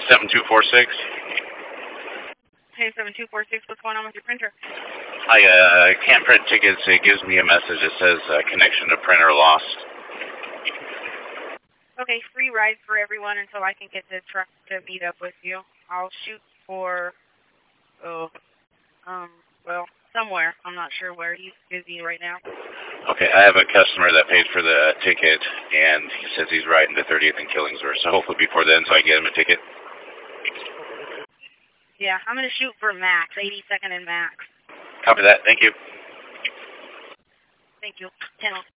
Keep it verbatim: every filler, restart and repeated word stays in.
seven two four six. Hey, seven two four six, what's going on with your printer? I uh, can't print tickets. It gives me a message that says uh, connection to printer lost. Okay, free ride for everyone until I can get the truck to meet up with you. I'll shoot for, oh, um, well, somewhere. I'm not sure where. He's busy right now. Okay, I have a customer that paid for the ticket, and he says he's riding to thirtieth and Killingsworth, so hopefully before then so I can get him a ticket. Yeah, I'm going to shoot for Max, eighty-second and Max. Copy that. Thank you. Thank you. ten